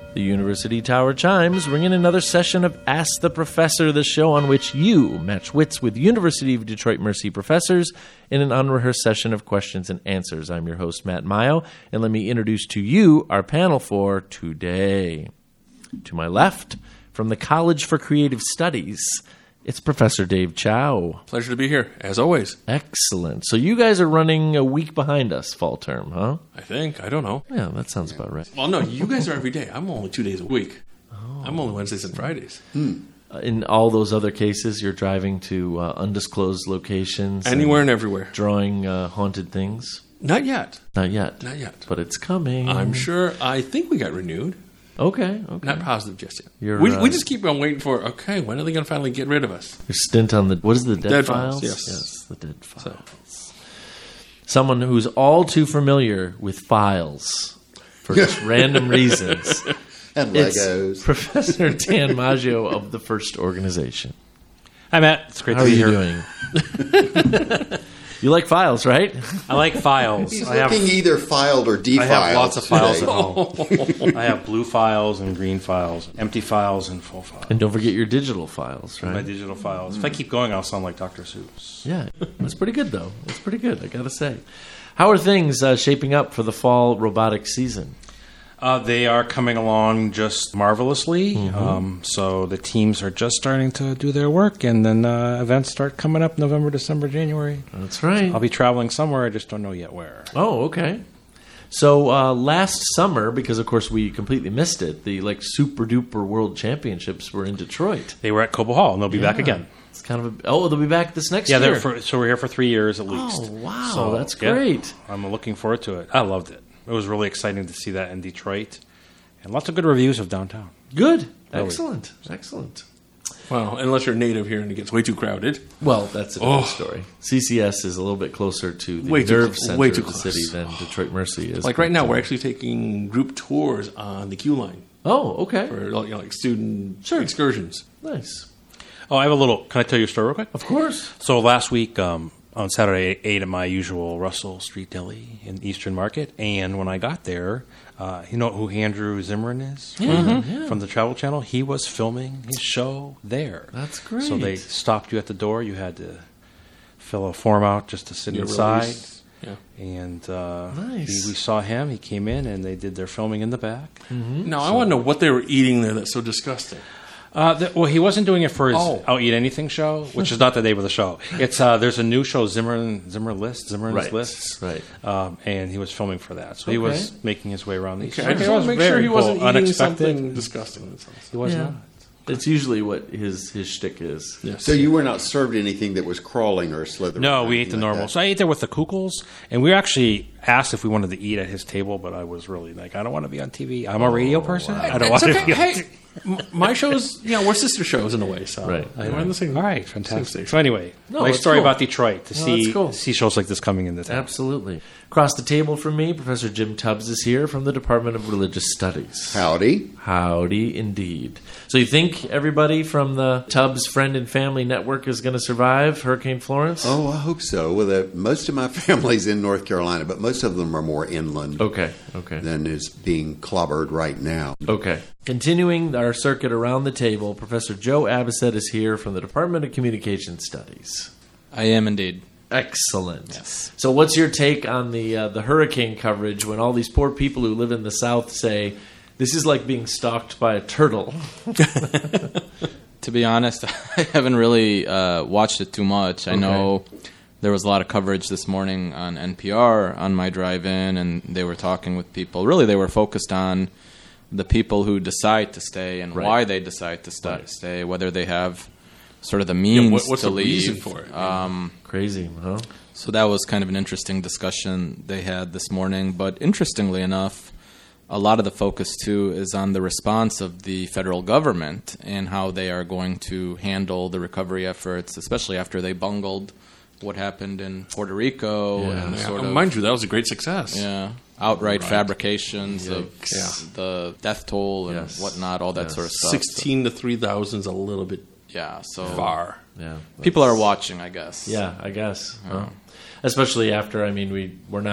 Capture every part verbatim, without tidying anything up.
The University Tower chimes ring in another session of Ask the Professor, the show on which you match wits with University of Detroit Mercy professors in an unrehearsed session of questions and answers. I'm your host, Matt Mayo, and let me introduce to you our panel for today. To my left, from the College for Creative Studies, it's Professor Dave Chow. Pleasure to be here, as always. Excellent. So you guys are running a week behind us fall term, huh? I think. I don't know. Yeah, that sounds about right. Well, no, you guys are every day. I'm only two days a week. Oh. I'm only Wednesdays and Fridays. Hmm. Uh, in all those other cases, you're driving to uh, undisclosed locations. Anywhere and, and everywhere. Drawing uh, haunted things? Not yet. Not yet. Not yet. But it's coming. I'm sure. I think we got renewed. Okay, okay. Not positive just yet. You're, we, uh, we just keep on waiting for, okay, when are they going to finally get rid of us? Your stint on the, what is the Dead, Dead Files? Files, yes. Yes, the Dead Files. So. Someone who's all too familiar with files for just random reasons. And It's Legos. Professor Dan Maggio of the First Organization. Hi, Matt. It's great How to are be you here. doing? You like files, right? I like files. He's I have, looking either filed or defiled. I have lots of files today. at home. I have blue files and green files, empty files and full files. And don't forget your digital files, right? My digital files. If I keep going, I'll sound like Doctor Seuss. Yeah, that's pretty good, though. It's pretty good, I gotta say. How are things uh, shaping up for the fall robotics season? Uh, they are coming along just marvelously. Mm-hmm. Um, so the teams are just starting to do their work, and then uh, events start coming up November, December, January. That's right. I'll be traveling somewhere. I just don't know yet where. Oh, okay. So uh, last summer, because of course we completely missed it, the like super duper World Championships were in Detroit. They were at Cobo Hall, and they'll be Yeah. back again. It's kind of a, oh, they'll be back this next Yeah, year. they're for, so we're here for three years at least. Oh, wow, So, that's yeah, great. I'm looking forward to it. I loved it. It was really exciting to see that in Detroit. And lots of good reviews of downtown. Good. Really. Excellent. Excellent. Well, unless you're native here and it gets way too crowded. Well, that's a different Oh. story. C C S is a little bit closer to the Way too nerve cl- center way of too the close. city than Detroit Mercy is. Like right now, But, we're uh, actually taking group tours on the Q line Oh, okay. for you know, like student Sure. excursions. Nice. Oh, I have a little. Can I tell you a story real quick? Of course. So last week, um, on Saturday, I ate at my usual Russell Street Deli in Eastern Market. And when I got there, uh, you know who Andrew Zimmern is? Yeah, From, yeah. from the Travel Channel? He was filming his show there. That's great. So they stopped you at the door. You had to fill a form out just to sit Your inside. release. Yeah. And uh, Nice. he, we saw him. He came in, and they did their filming in the back. Now, I want to know what they were eating there that's so disgusting. Uh, th- well, he wasn't doing it for his Oh. I'll Eat Anything show, which is not the name of the show. It's uh, there's a new show, Zimmerman Zimmer List, Zimmerman's Right. Lists, Right. um, and he was filming for that. So he Okay. was making his way around these. Okay, I just want to make sure he wasn't eating something disgusting. He was Yeah. not. It's usually what his his shtick is. Yes. So you were not served anything that was crawling or slithering? No, or we ate anything the like normal. that? So I ate there with the Kukels, and we were actually asked if we wanted to eat at his table, but I was really like, I don't want to be on T V. I'm a radio person. I don't It's want okay. to be on Hey, T V. m- my shows, you know, we're sister shows in a way. So Right. we're on the same. All right, same fantastic. station. So anyway, No, my that's story cool. about Detroit to No, see that's cool. see shows like this coming into town. Absolutely. Across the table from me, Professor Jim Tubbs is here from the Department of Religious Studies. Howdy. Howdy, indeed. So you think everybody from the Tubbs Friend and Family Network is going to survive Hurricane Florence? Oh, I hope so. Well, the, most of my family's in North Carolina, but most of them are more inland Okay, okay. than is being clobbered right now. Okay. Continuing our circuit around the table, Professor Joe Abbaset is here from the Department of Communication Studies. I am indeed. Excellent. Yes. So what's your take on the uh, the hurricane coverage when all these poor people who live in the South say, this is like being stalked by a turtle? To be honest, I haven't really uh, watched it too much. I Okay. know there was a lot of coverage this morning on N P R on my drive-in, and they were talking with people. Really, they were focused on the people who decide to stay and Right. why they decide to sta Right. stay, whether they have sort of the Yeah, means what- what's to the leave. reason for it? Um, Crazy, huh? So that was kind of an interesting discussion they had this morning. But interestingly enough, a lot of the focus, too, is on the response of the federal government and how they are going to handle the recovery efforts, especially after they bungled what happened in Puerto Rico Yeah. and Yeah, sort of mind you, that was a great success. yeah, outright Right. fabrications of Yeah. the death toll and Yes. whatnot, all that Yes. sort of stuff. Sixteen to three thousand is a little bit Yeah, so far. Yeah. people are watching, I guess. Yeah, I guess. Huh? Especially after, I mean, we, we're not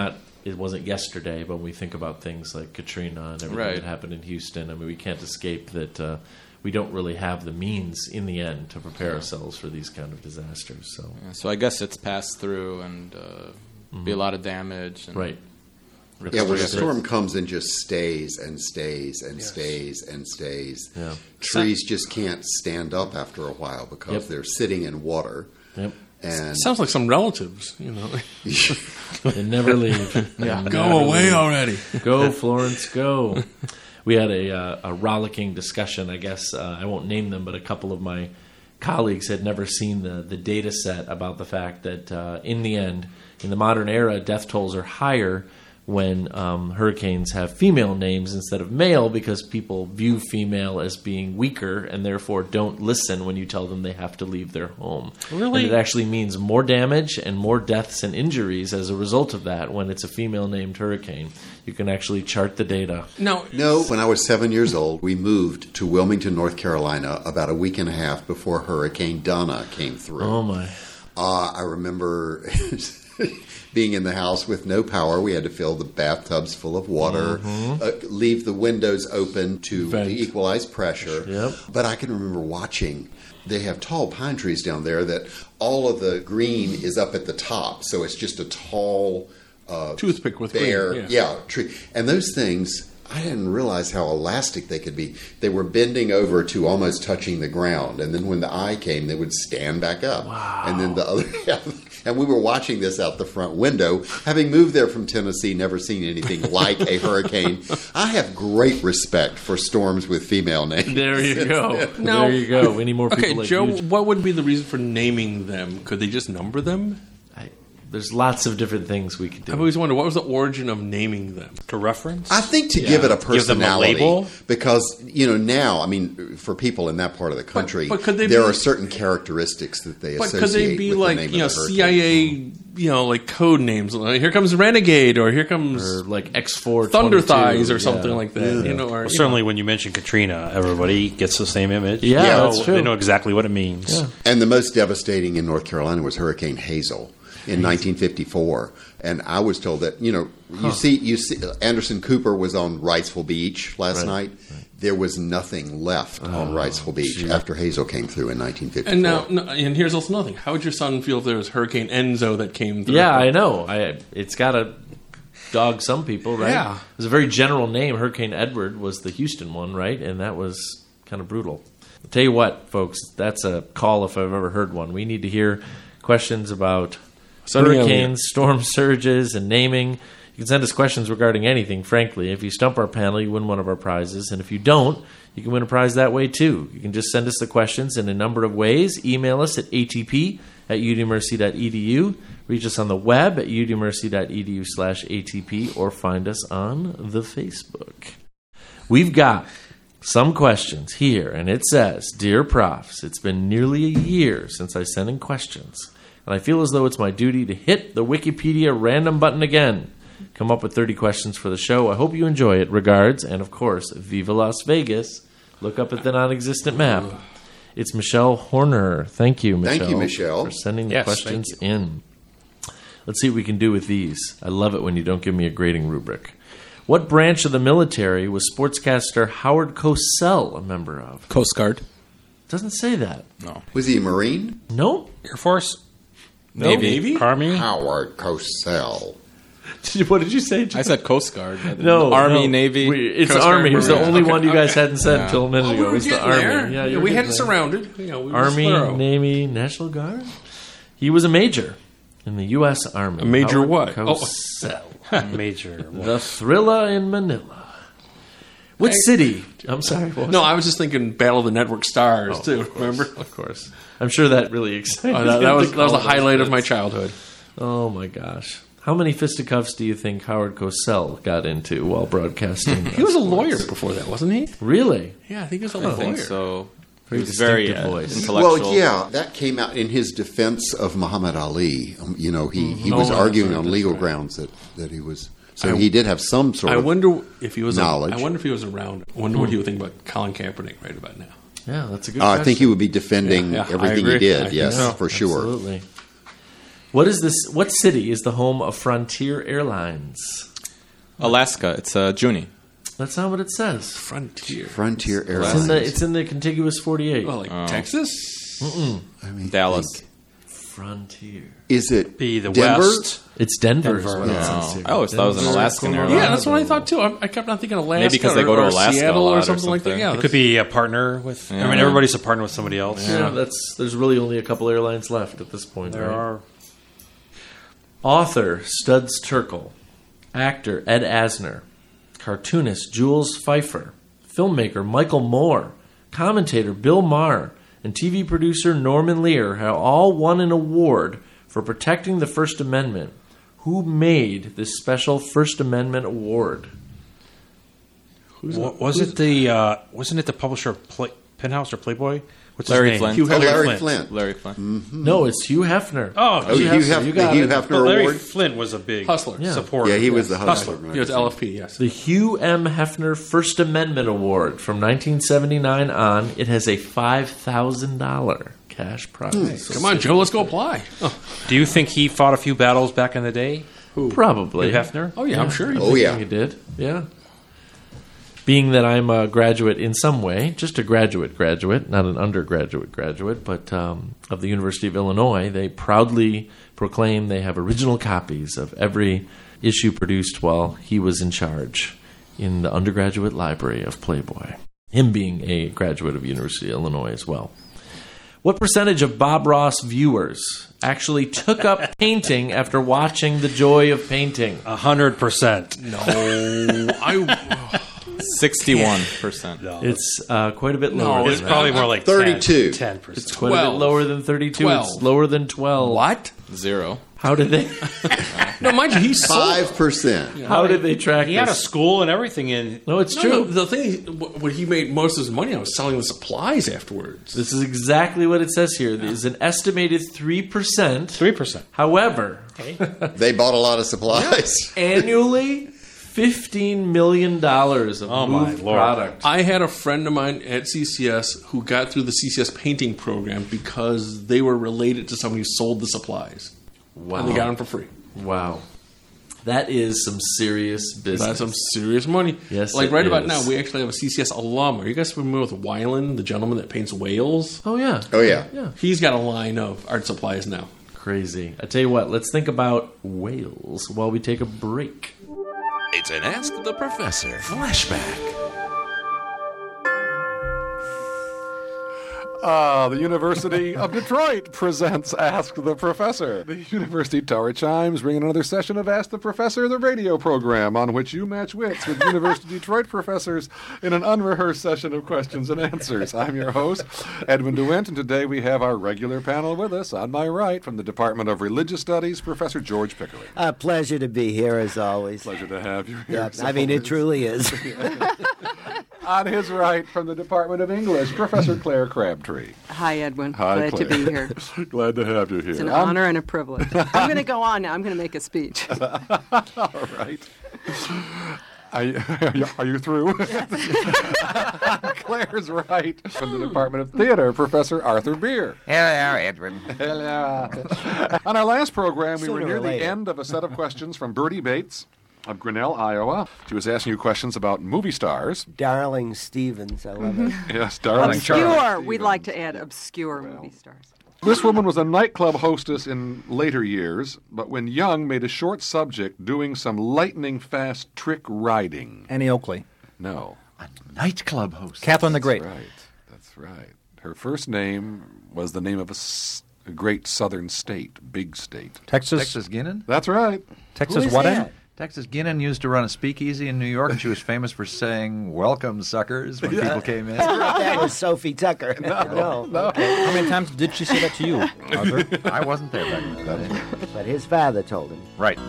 it wasn't yesterday, but when we think about things like Katrina and everything Right. that happened in Houston, I mean, we can't escape that uh, we don't really have the means in the end to prepare ourselves for these kind of disasters. So, Yeah, so I guess it's passed through and uh, be a lot of damage. And right. Yeah, when a That's- storm comes and just stays and stays and Yes. stays and stays, Yeah. trees just can't stand up after a while because Yep. they're sitting in water. Yep. And Sounds like some relatives, you know. They never leave. Yeah. Go away already. Go, Florence, go. We had a, uh, a rollicking discussion, I guess. Uh, I won't name them, but a couple of my colleagues had never seen the, the data set about the fact that uh, in the end, in the modern era, death tolls are higher when um, hurricanes have female names instead of male because people view female as being weaker and therefore don't listen when you tell them they have to leave their home. Really? And it actually means more damage and more deaths and injuries as a result of that when it's a female named hurricane. You can actually chart the data. Now, no, when I was seven years old, we moved to Wilmington, North Carolina, about a week and a half before Hurricane Donna came through. Oh, my. Uh, I remember being in the house with no power. We had to fill the bathtubs full of water, uh, leave the windows open to Vent. equalize pressure. Yep. But I can remember watching. They have tall pine trees down there that all of the green is up at the top, so it's just a tall uh, Toothpick with bare, green, yeah. yeah. tree. And those things, I didn't realize how elastic they could be. They were bending over to almost touching the ground, and then when the eye came, they would stand back up. Wow. And then the other, yeah, and we were watching this out the front window, having moved there from Tennessee, never seen anything like a hurricane. I have great respect for storms with female names. There you go. Now- there you go. We need more people okay, like Joe, you. what would be the reason for naming them? Could they just number them? I, there's lots of different things we could do. I've always wondered, what was the origin of naming them? To reference? I think to give it a Give them a personality, label? because you know now, I mean, for people in that part of the country, but could they there be- are certain characteristics that they But associate could they be with like, the name you know, of the C I hurricane. A, you know, like code names? Like, here comes Renegade, or here comes or like X four Thunder twenty-two, Thighs, or yeah. something like that. You know, or Well, you certainly when you mention Katrina, everybody gets the same image. Yeah, They know- that's true. They know exactly what it means. Yeah. And the most devastating in North Carolina was Hurricane Hazel in nineteen fifty-four. And I was told that, you know, you see, you see, Anderson Cooper was on Wrightsville Beach last Right, night. There was nothing left on Wrightsville Beach after Hazel came through in nineteen fifty-four. And now, no, and here's also another thing. How would your son feel if there was Hurricane Enzo that came through? Yeah, I know. I it's got to dog some people, right? Yeah. It was a very general name. Hurricane Edward was the Houston one, right? And that was kind of brutal. I'll tell you what, folks, that's a call if I've ever heard one. We need to hear questions about Sunny hurricanes, storm surges, and naming. You can send us questions regarding anything, frankly. If you stump our panel, you win one of our prizes. And if you don't, you can win a prize that way, too. You can just send us the questions in a number of ways. Email us at atp at udmercy.edu. Reach us on the web at udmercy.edu slash atp or find us on the Facebook. We've got some questions here, and it says, Dear Profs, it's been nearly a year since I sent in questions, and I feel as though it's my duty to hit the Wikipedia random button again. Come up with thirty questions for the show. I hope you enjoy it. Regards, and of course, Viva Las Vegas. Look up at the non-existent map. It's Michelle Horner. Thank you, Michelle. Thank you, Michelle. For sending the Yes, questions thank in. Let's see what we can do with these. I love it when you don't give me a grading rubric. What branch of the military was sportscaster Howard Cosell a member of? Coast Guard. Doesn't say that. No. Was he a Marine? No. Air Force? Navy. Army? Howard Cosell. What did you say? I said Coast Guard. no. Army, no. Navy. We, it's Coast Guard, Army. It was the Marine. only Okay, one you guys okay. hadn't said Yeah. until a minute Oh, ago. we It were was the getting Army. there. Yeah, Yeah, you were we had getting it there. surrounded. You know, we were Army, thorough. Navy, National Guard. He was a major in the U S. Army. A major Howard what? Oh. Cosell. Major. The Thrilla in Manila. Which Hey. city? I'm sorry. What was No, it? I was just thinking Battle of the Network Stars, Oh, too. of course, Remember? Of course. I'm sure that really excited Oh, that, him that to was that was the call those highlight of my bits. childhood. Oh my gosh. How many fisticuffs do you think Howard Cosell got into while broadcasting? He was a lawyer before that, wasn't he? Really? Yeah, I think he was a I lawyer. think so. Very He was very distinctive uh, voice. intellectual. Well, yeah, that came out in his defense of Muhammad Ali. Um, you know, he, he Oh, was that's arguing right, on that's legal right. grounds that, that he was. So I- he did have some sort I of. wonder if he was. knowledge. I wonder if he was around. I wonder what he would think about Colin Kaepernick right about now. Yeah, that's a good Uh, I question. think he would be defending Yeah, yeah, I everything he agree. I did. think Yes, so. for sure. Absolutely. What is this? What city is the home of Frontier Airlines? Alaska. It's uh, Junie. That's not what it says. Frontier. Frontier It's Airlines. in the, it's in the contiguous forty-eight. Well, like Oh. Texas? I mean, Dallas. Frontier. Is it Be the Denver? West. It's Denver. is Denver. what it Yeah. says here. I always thought it was an Denver, Alaskan Colorado. airline. Yeah, that's what I thought too. I, I kept on thinking Alaska. Maybe 'cause they go to or, or Alaska a Seattle lot or or something like that. something. Yeah, It could be a partner with. I Yeah. mean, everybody's a partner with somebody else. Yeah, that's there's really only a couple airlines left at this point. There right? are. Author Studs Terkel, actor Ed Asner, cartoonist Jules Pfeiffer, filmmaker Michael Moore, commentator Bill Maher, and T V producer Norman Lear have all won an award for protecting the First Amendment. Who made this special First Amendment award? Wa- was it the? Uh, wasn't it the publisher of Play, Penthouse or Playboy? What's Larry his name? Flint. Oh, Larry Larry Flint. Flint. Larry Flint. No, it's Hugh Hefner. Oh, Oh, Hugh Hugh Hefner, Hefner, you got the Hugh it. Hefner But Larry Award. Flint was a big Hustler. Yeah. supporter. Yeah, he was the Hustler. Hustler. Yeah, it's L F P, yes. The Hugh M. Hefner First Amendment Award from nineteen seventy-nine on. It has a five thousand dollars cash prize. Come on, Joe, let's go apply. Oh, Do you think he fought a few battles back in the day? Probably. Hugh Hefner? oh yeah, I'm sure. he Oh, did. yeah. You did, yeah. Being that I'm a graduate in some way, just a graduate graduate, not an undergraduate graduate, but um, of the University of Illinois, they proudly proclaim they have original copies of every issue produced while he was in charge in the undergraduate library of Playboy. Him being a graduate of University of Illinois as well. What percentage of Bob Ross viewers actually took up painting after watching The Joy of Painting? A hundred percent. No, I. Sixty-one percent. It's uh, quite a bit No, lower. It's than probably that. more like thirty-two. Ten It's percent. quite a bit twelve. lower than thirty-two. It's twelve. lower than twelve. What? Zero. How did they? No, mind you, he's sold. Five percent. How did they track He had a this? school and everything in. No, it's No, true. no, the thing, is, wh- what he made most of his money on was selling the supplies afterwards. This is exactly what it says here. There's an estimated three percent. Three percent. However, They bought a lot of supplies. annually, fifteen million dollars of Oh, my moved Lord. product. I had a friend of mine at C C S who got through the C C S painting program because they were related to somebody who sold the supplies. Wow. And they got them for free. Wow. That is some serious business. That's some serious money. Yes, Like it right about is. now, we actually have a C C S alum. Are you guys familiar with Weiland, the gentleman that paints whales? Oh, yeah. Oh, yeah. Yeah. He's got a line of art supplies now. Crazy. I tell you what, let's think about whales while we take a break. It's an Ask the Professor flashback. Ah, the University of Detroit presents Ask the Professor. The University Tower chimes bring another session of Ask the Professor, the radio program on which you match wits with University of Detroit professors in an unrehearsed session of questions and answers. I'm your host, Edwin DeWint, and today we have our regular panel with us. On my right, from the Department of Religious Studies, Professor George Pickering. A pleasure to be here, as always. Pleasure to have you here. Yep, as I mean, it always. truly is. On his right, from the Department of English, Professor Claire Crabtree. Hi, Edwin. Hi, Glad Claire. to be here. Glad to have you here. It's an I'm- honor and a privilege. I'm going to go on now. I'm going to make a speech. All right. Are you, are you, are you through? Claire's right. From the Department of Theater, Professor Arthur Beer. Hello, Edwin. Hello. On our last program, we were Sooner near or the later. end of a set of questions from Bertie Bates of Grinnell, Iowa. She was asking you questions about movie stars. Darling Stevens, I love it. Yes, darling Charlie Obscure. We'd Stevens. like to add obscure movie stars. This woman was a nightclub hostess in later years, but when young, made a short subject doing some lightning-fast trick riding. Annie Oakley. No. Nightclub host. Catherine the Great. Right. That's right. Her first name was the name of a, s- a great southern state, big state. Texas. Texas Guinan? That's right. Texas Who is what? that? Texas Guinan used to run a speakeasy in New York, and she was famous for saying, "Welcome, suckers," when people came in. That was Sophie Tucker. No, no. How many times did she say that to you, Arthur? I wasn't there back then. But his father told him. Right.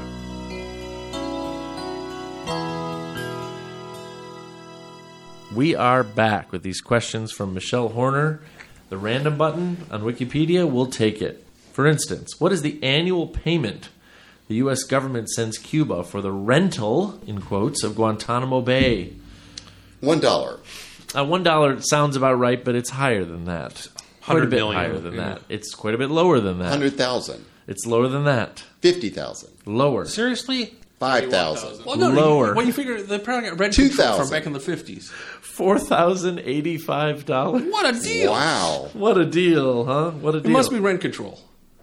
We are back with these questions from Michelle Horner. The random button on Wikipedia will take it. For instance, what is the annual payment the U S government sends Cuba for the rental, in quotes, of Guantanamo Bay? One dollar. Uh, One dollar sounds about right, but it's higher than that. Quite a Hundred bit million. higher than that. It's quite a bit lower than that. Hundred thousand. It's lower than that. fifty thousand. Lower. Seriously? five thousand. Well, no, Lower. Well, you figure they probably got rent two control thousand from back in the fifties. four thousand eighty-five dollars. What a deal! Wow. What a deal, huh? What a It deal. must be rent control.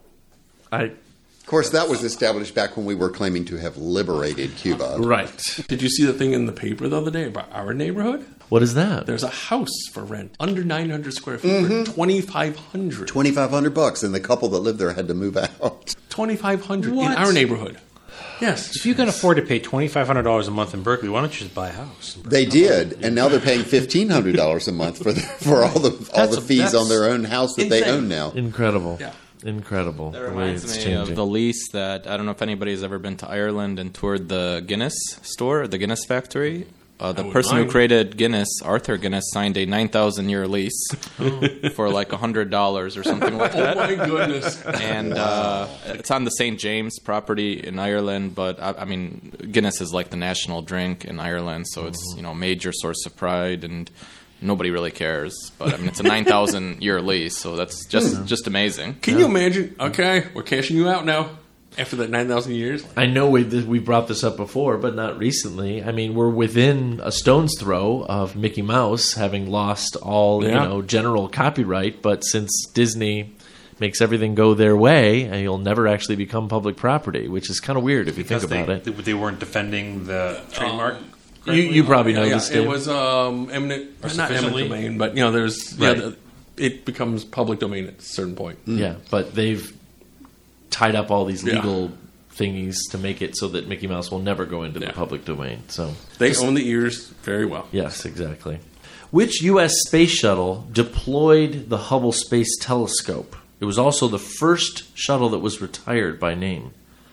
I Of course, that was established back when we were claiming to have liberated Cuba. Right. Did you see the thing in the paper the other day about our neighborhood? What is that? There's a house for rent under nine hundred square feet Mm-hmm. for twenty-five hundred. twenty-five hundred bucks, and the couple that lived there had to move out. twenty-five hundred in What? our neighborhood. Yes. If you can afford to pay twenty-five hundred dollars a month in Berkeley, why don't you just buy a house? They did, and now they're paying fifteen hundred dollars a month for the, for all the all That's the a- fees that's on their own house that they insane. own now. Incredible. Yeah. Incredible. That the way reminds it's me changing. of the lease that I don't know if anybody's ever been to Ireland and toured the Guinness store, the Guinness factory. Uh, the would person who mind. created Guinness, Arthur Guinness, signed a nine thousand year lease for like one hundred dollars or something like Oh that. my goodness. And uh, it's on the Saint James property in Ireland, but I, I mean, Guinness is like the national drink in Ireland, so it's you know a major source of pride, and nobody really cares. But I mean, it's a nine thousand year lease, so that's just just amazing. Can you imagine? Okay, we're cashing you out now after that nine thousand years. I know we we brought this up before, but not recently. I mean, we're within a stone's throw of Mickey Mouse having lost all Yeah. you know general copyright, but since Disney makes everything go their way, and you'll never actually become public property, which is kind of weird if you Because think they, about it. they, they weren't defending the trademark. You, you probably know Yeah, yeah, this, it Dave. was um, eminent, Or not eminent sufficiently? domain, but you know, there's Right. yeah, the, it becomes public domain at a certain point. Yeah, but they've tied up all these Yeah. legal thingies to make it so that Mickey Mouse will never go into the Yeah. public domain. So They own the ears very well. yes, exactly. Which U S space shuttle deployed the Hubble Space Telescope? It was also the first shuttle that was retired by name.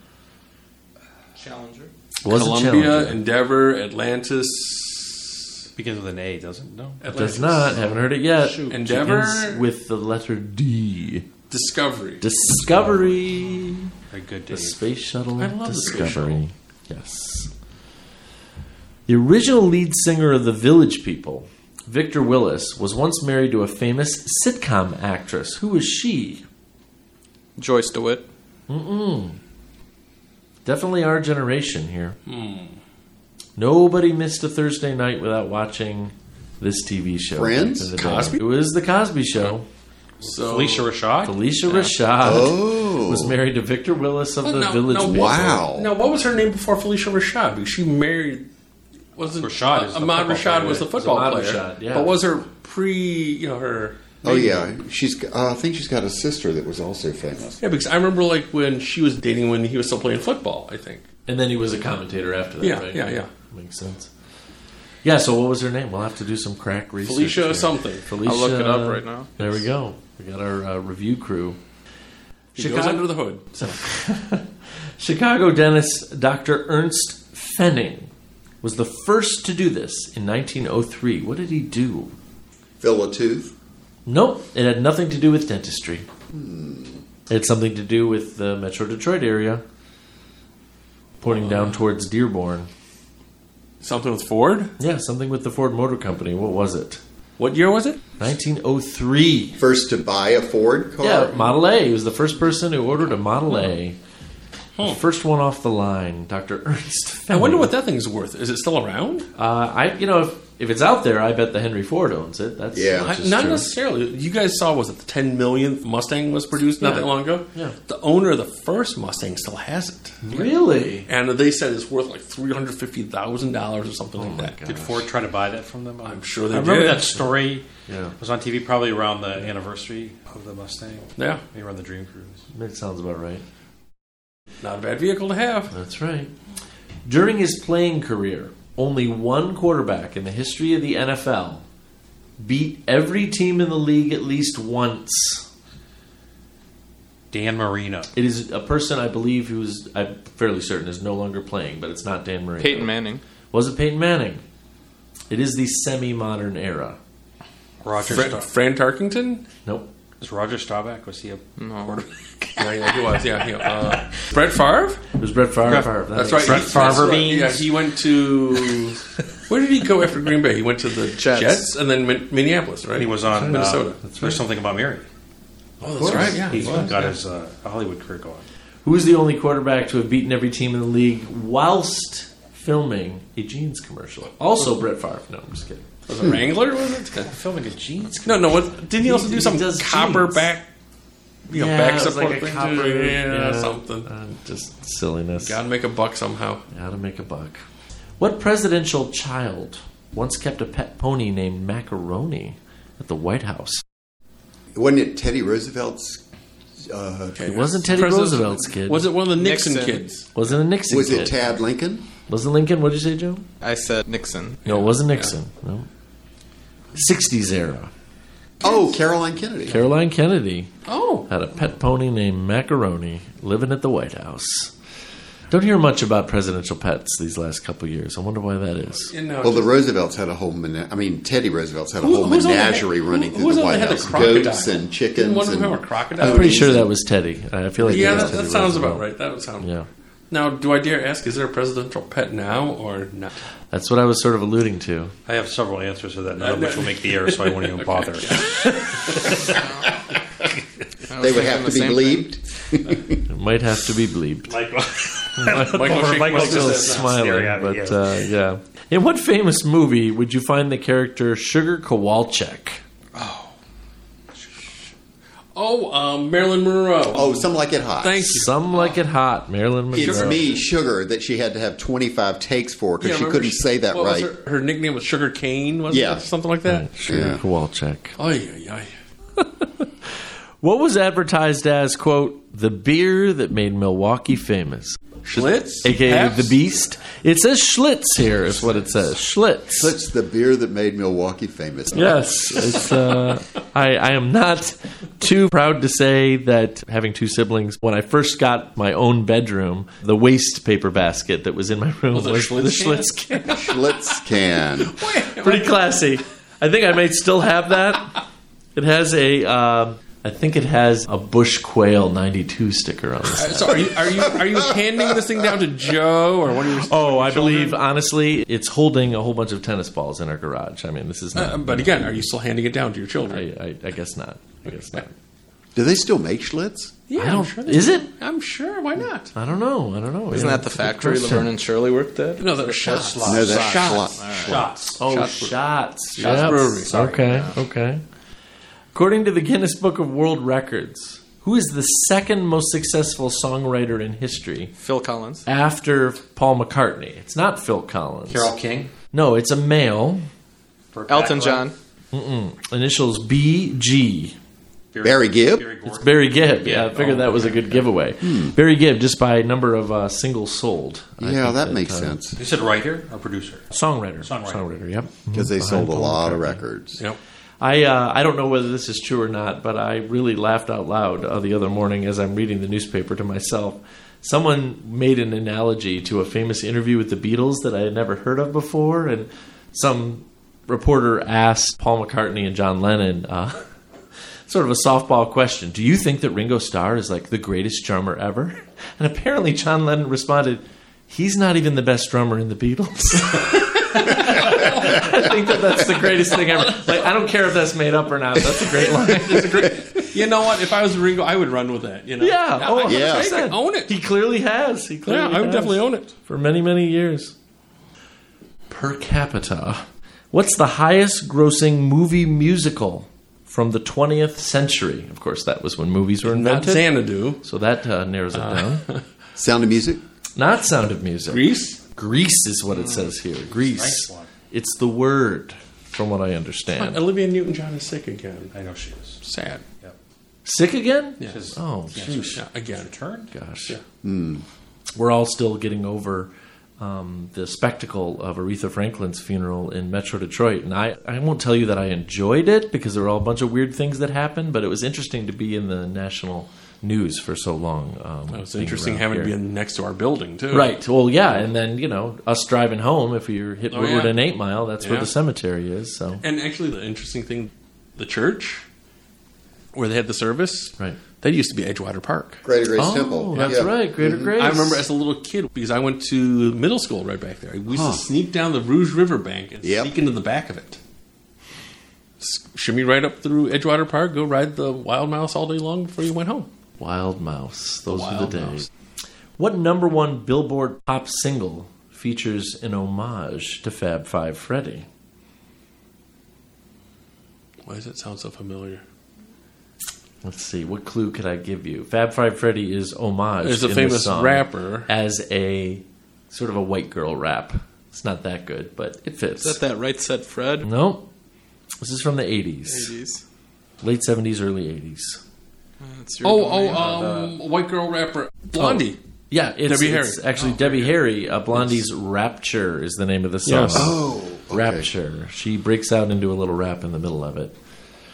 Challenger. Was Columbia, it Challenger? Endeavor, Atlantis, Begins with an A, doesn't it? No. It does not. Haven't heard it yet. Shoot. Endeavor? Begins with the letter D. Discovery. Discovery. Very good, The Dave. Space Shuttle I love the space Discovery. Yes. The original lead singer of the Village People, Victor Willis, was once married to a famous sitcom actress. Who was she? Joyce DeWitt. Mm-mm. Definitely our generation here. Hmm. Nobody missed a Thursday night without watching this T V show. Friends? back in the day. Cosby? It was the Cosby Show. So Felicia Rashad? Felicia Rashad Oh. was married to Victor Willis of Well, the no, Village no, People. Wow. Now, what was her name before Felicia Rashad? Because she married. Wasn't Rashad is the Ahmad football Rashad player. was the It was football Ahmad player, Rashad, yeah. but was her pre? You know her. Oh yeah, she's. Uh, I think she's got a sister that was also famous. Yeah, because I remember like when she was dating when he was still playing football. I think. And then he was a commentator after that, Yeah, right? yeah, yeah. Makes sense. Yeah, so what was her name? We'll have to do some crack research. Felicia here. something. Felicia, I'll look it up right now. There we go. We got our uh, review crew. He goes under the hood. Chicago dentist Doctor Ernst Fenning was the first to do this in nineteen oh three. What did he do? Fill a tooth. Nope, it had nothing to do with dentistry. It had something to do with the Metro Detroit area, pointing down towards Dearborn. Something with Ford. Yeah, something with the Ford Motor Company. What was it? What year was it? nineteen oh three. First to buy a Ford car. Yeah, Model A. He was the first person who ordered a Model A. The first one off the line, Doctor Ernst I Fenning. wonder what that thing's worth. Is it still around? Uh, I, you know, if, if it's out there, I bet the Henry Ford owns it. That's Yeah. that's I, just not true. necessarily. You guys saw was it the ten millionth Mustang was produced not Yeah. that long ago? Yeah. The owner of the first Mustang still has it, Really? and they said it's worth like three hundred fifty thousand dollars or something like that. God. Did Ford try to buy that from them? I'm sure they I remember did. that story. Yeah. It was on T V probably around the anniversary of the Mustang. Yeah, Maybe around the Dream Cruise. That sounds about right. not a bad vehicle to have. That's right. During his playing career, only one quarterback in the history of the N F L beat every team in the league at least once. Dan Marino. It is a person I believe who's, I'm fairly certain, is no longer playing, but it's not Dan Marino. Peyton Manning. Was it Peyton Manning? It is the semi-modern era. Roger Fra- Sta- Fran Tarkington. Nope. Was Roger Staubach? Was he a No. Yeah, yeah, he was. Yeah, he, uh, Brett Favre. It was Brett Favre. Brett- Favre. That That's makes right. sense. Brett He- that's Favre right. beans. Yeah, he went to. Where did he go after Green Bay? He went to the Jets, Jets. and then Min- Minneapolis, right? And he was on Minnesota. Uh, There's Something About Mary. Oh, that's right. Yeah, He's he was, got yeah. his uh, Hollywood career going. Who is the only quarterback to have beaten every team in the league whilst filming a jeans commercial? Also Brett Favre. No, I'm just kidding. Was it Wrangler? Was it filming a jeans? No, no. What, didn't he also do He some does copper jeans. back? You know, Yeah, back it was support like a thing copper, too? Yeah, yeah. something. Uh, just silliness. Gotta make a buck somehow. Gotta make a buck. What presidential child once kept a pet pony named Macaroni at the White House? Wasn't it Teddy Roosevelt's? Uh, It wasn't Teddy President- Roosevelt's kid. Was it one of the Nixon, Nixon. kids? Was it a Nixon Was kid? it Tad Lincoln? Was it Lincoln? What did you say, Joe? I said Nixon. No, it wasn't Nixon. No. sixties era. Oh, Caroline Kennedy. Caroline Kennedy Oh. had a pet pony named Macaroni living at the White House. Don't hear much about presidential pets these last couple of years. I wonder why that is. You know, Well, the just- Roosevelts had a whole mena- I mean, Teddy Roosevelt's had a Who- whole who's on the head- menagerie running who- through who's the on the White head of House. crocodile? Goats and Didn't chickens. one of them and have a crocodile? I'm pretty ponies sure and- that was Teddy. I feel like yeah, it was that, Teddy that sounds Roosevelt. about right. That would sound. Yeah. Now, do I dare ask, is there a presidential pet now or not? That's what I was sort of alluding to. I have several answers to that, none of which will make the air, so I won't even bother. They would have to be bleeped. It might have to be bleeped. Michael, Michael, Michael's still just smiling, staring at me, but yeah. uh, yeah. In what famous movie would you find the character Sugar Kowalczyk? Oh, um, Marilyn Monroe. Oh, Some Like It Hot. Thank you. Some Like It Hot, Marilyn Monroe. It's me, Sugar, that she had to have twenty-five takes for because Yeah, she remember couldn't say that what was right. Her, her nickname was Sugar Cane, wasn't Yeah. it? Something like that. Sugar Yeah. Kowalczyk. Oy, oy, oy. What was advertised as, quote, the beer that made Milwaukee famous? Schlitz? A K A Pabst? the Beast? It says Schlitz here, is what it says. Schlitz. That's the beer that made Milwaukee famous. Yes. It's, uh, I, I am not too proud to say that having two siblings, when I first got my own bedroom, the waste paper basket that was in my room Was was, it a the Schlitz Schlitz can. Schlitz can. Pretty classy. I think I may still have that. It has a, uh, I think it has a Bush Quail ninety-two sticker on the side. So are you are you are you handing this thing down to Joe or one of your? Oh, I children? believe, honestly, it's holding a whole bunch of tennis balls in our garage. I mean, this is not. Uh, but again, are you still handing it down to your children? I, I, I guess not. I guess not. Do they still make Schlitz? Yeah, I I'm don't- sure they is do. it? I'm sure. Why not? I don't know. I don't know. Isn't Yeah, that the it's a good factory question. Laverne and Shirley worked at? No, that was shots. No, that's Shots. Schlitz. Shots. Oh, Shots shots. Shots Yep. Brewery. Sorry. Okay, okay. According to the Guinness Book of World Records, who is the second most successful songwriter in history Phil Collins. after Paul McCartney? It's not Phil Collins. Carole King. No, it's a male. Elton John. Mm-mm. Initials B G. Barry Gibb? It's Barry Gibb. Yeah, I figured that was a good giveaway. Barry Gibb, just by number of uh, singles sold. I Yeah, think that makes uh, sense. You said writer or producer? Songwriter. Songwriter. Songwriter, yep. Because they Behind sold a Paul lot of McCartney. records. Yep. I uh, I don't know whether this is true or not, but I really laughed out loud uh, the other morning as I'm reading the newspaper to myself. Someone made an analogy to a famous interview with the Beatles that I had never heard of before, and some reporter asked Paul McCartney and John Lennon uh, sort of a softball question: do you think that Ringo Starr is like the greatest drummer ever? And apparently John Lennon responded, he's not even the best drummer in the Beatles. I think that that's the greatest thing ever. Like, I don't care if that's made up or not. That's a great line. It's a great. You know what? If I was Ringo, I would run with that. You know. Yeah. Oh, I, yeah. I could own it. He clearly has. He clearly Yeah, I would has. definitely own it. For many, many years. Per capita, what's the highest grossing movie musical from the twentieth century? Of course, that was when movies were Not invented. Xanadu. So that uh, narrows it down. Sound of Music? Not Sound of Music. Grease. Grease is what it says here. Grease. Nice one. It's the word, from what I understand. Olivia Newton-John is sick again. I know she is. Sad. Sick again? Yes. Oh, Yeah, sheesh. Yeah, again. Return? Gosh. Yeah. We're all still getting over um, the spectacle of Aretha Franklin's funeral in Metro Detroit. And I, I won't tell you that I enjoyed it because there were all a bunch of weird things that happened, but it was interesting to be in the national news for so long. Um, It was being interesting around having to here. be next to our building, too. Right. Well, yeah. And then, you know, us driving home, if you're hit Oh, Woodward yeah. and eight Mile, that's where Yeah. the cemetery is. So And actually, the interesting thing, the church where they had the service, Right. that used to be Edgewater Park. Greater Grace Oh, Temple. that's Yeah. right. Greater Grace. I remember as a little kid, because I went to middle school right back there. We used Huh. to sneak down the Rouge River bank and Yep. sneak into the back of it. S- Shimmy right up through Edgewater Park, go ride the Wild Mouse all day long before you went home. Wild Mouse. Those were Wild the days. Mouse. What number one Billboard pop single features an homage to Fab Five Freddy? Why does that sound so familiar? Let's see. What clue could I give you? Fab Five Freddy is homage. There's a in famous the song rapper. as a sort of a white girl rap. It's not that good, but it fits. Is that that Right Said Fred? No. This is from the eighties. eighties. Late seventies, early eighties. Oh, oh, um, white girl rapper Blondie. Oh, yeah, it's, Debbie it's Harry. actually Oh, Debbie Harry. Uh, Blondie's Rapture is the name of the song. Yes. Oh, okay. Rapture. She breaks out into a little rap in the middle of it.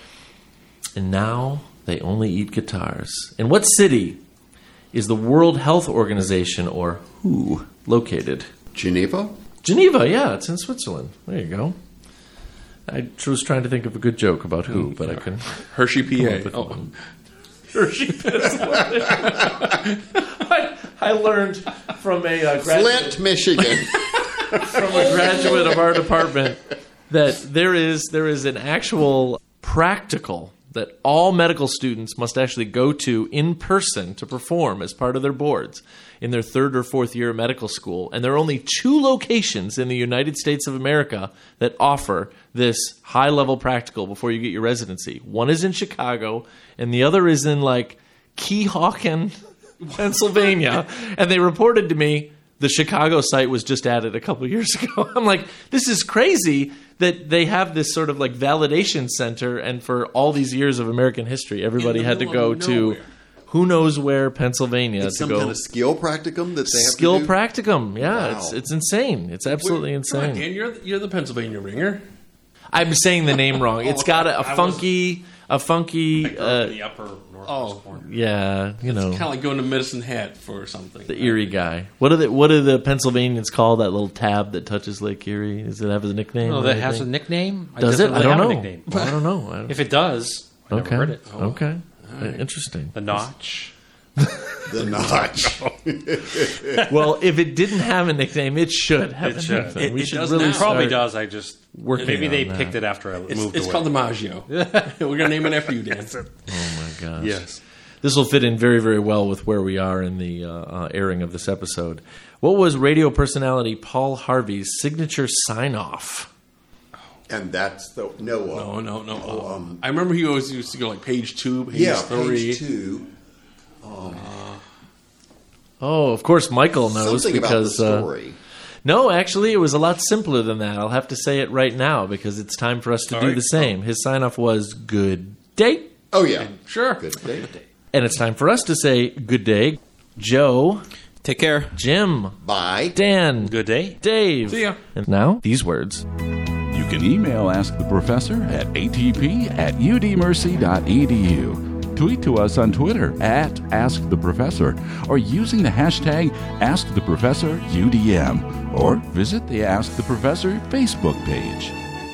And now they only eat guitars. In what city is the World Health Organization, or W H O, located? Geneva? Geneva, yeah, it's in Switzerland. There you go. I was trying to think of a good joke about who, but I couldn't. Hershey, P A. come up with Oh. one. Hershey, Pennsylvania. I, I learned from a uh, graduate, Flint, Michigan. from a graduate of our department that there is there is an actual practical that all medical students must actually go to in person to perform as part of their boards in their third or fourth year of medical school. And there are only two locations in the United States of America that offer this high-level practical before you get your residency. One is in Chicago, and the other is in, like, Keehawken, Pennsylvania. And they reported to me the Chicago site was just added a couple years ago. I'm like, this is crazy that they have this sort of like validation center, and for all these years of American history, everybody In the had to middle go of to nowhere. who knows where, Pennsylvania, It's to some go. kind of skill practicum that they have Skill to do? practicum, yeah, Wow. it's it's insane. It's absolutely Wait, come on, insane. Dan, you're the, you're the Pennsylvania ringer. I'm saying the name wrong. It's got a, a I was- funky, a funky, in uh, the upper northwest Oh. corner. yeah, you know, Kind of like going to Medicine Hat for something. the Erie guy. What do the what do the Pennsylvanians call that little tab that touches Lake Erie? Does it have a nickname? No, or that has a anything? nickname. Does it? doesn't I really don't have know. a nickname. I don't know. I don't- If it does, I okay. never heard it. Okay. Uh, Interesting. The Notch. The notch. Well, if it didn't have a nickname, it should have It a should. nickname. It- we it should does really now. It probably start does. I just working maybe on they that. picked it after I It's, moved it's away. called the Maggio. We're going to name it after you, Dan. Oh my gosh. Yes. This will fit in very, very well with where we are in the uh, uh, airing of this episode. What was radio personality Paul Harvey's signature sign-off? And that's the no. No, Uh, no, no. Oh, um, I remember he always used to go like page two, page yeah, three. page two. Oh, of course, Michael knows Something because about the uh, story. no, actually, it was a lot simpler than that. I'll have to say it right now because it's time for us to All do right. the same. His sign-off was "Good day," oh yeah, Sure. good day. and it's time for us to say "Good day." Joe, Take care. Jim, Bye. Dan, Good day. Dave. See ya. And now these words. You can email Ask the Professor at a t p at u d mercy dot e d u. Tweet to us on Twitter at Ask the Professor or using the hashtag Ask the Professor U D M, or visit the Ask the Professor Facebook page.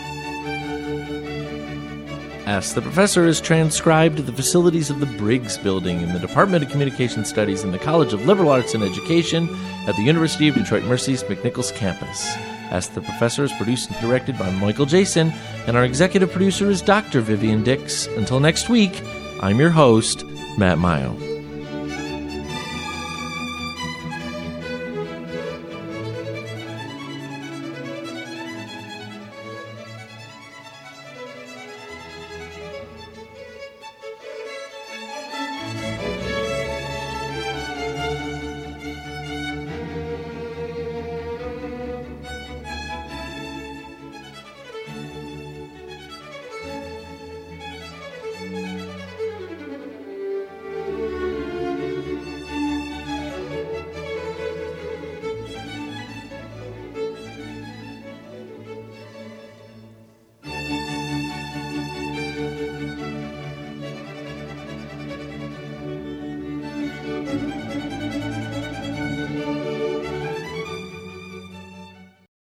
Ask the Professor is transcribed at the facilities of the Briggs Building in the Department of Communication Studies in the College of Liberal Arts and Education at the University of Detroit Mercy's McNichols campus. Ask the Professor is produced and directed by Michael Jason, and our executive producer is Doctor Vivian Dix. Until next week, I'm your host, Matt Mayo.